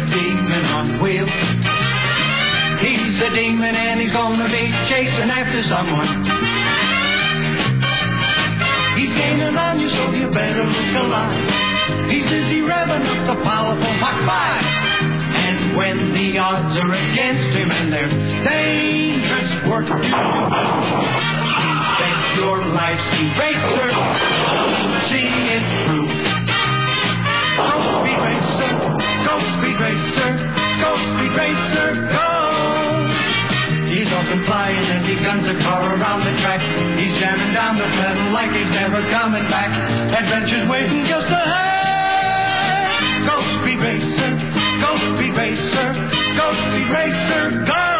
demon on wheels. He's a demon and he's gonna be chasing after someone. He's gaining on you, so you better look alive. He's busy revving up the powerful Mach 5. And when the odds are against him and there's dangerous work to do, bet your life's eraser, see it through. Go Speed Racer, go Speed Racer, go Speed Racer, go! He's off and flying as he guns a car around the track. He's jamming down the pedal like he's never coming back. Adventure's waiting just ahead. Go Speed Racer, go Speed Racer, go Speed Racer, go!